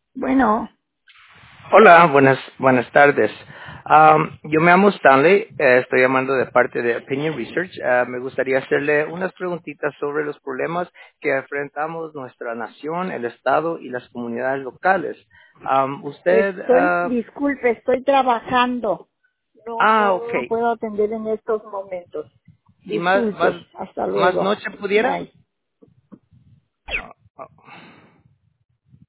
Bueno, Hola, buenas tardes. Yo me llamo Stanley, estoy llamando de parte de Opinion Research. Me gustaría hacerle unas preguntitas sobre los problemas que enfrentamos nuestra nación, el Estado y las comunidades locales. Usted, disculpe, estoy trabajando. ok. No puedo atender en estos momentos. ¿Y Disculpe, hasta más luego. noche pudiera? Bye.